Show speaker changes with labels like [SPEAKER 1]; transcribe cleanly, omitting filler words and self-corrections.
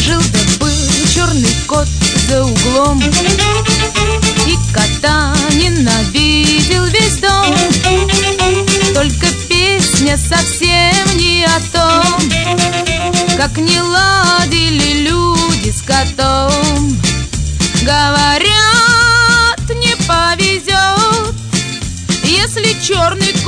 [SPEAKER 1] Жил-да был черный кот за углом, и кота ненавидел весь дом. Только песня совсем не о том, как не ладили люди с котом. Говорят, не повезет, если черный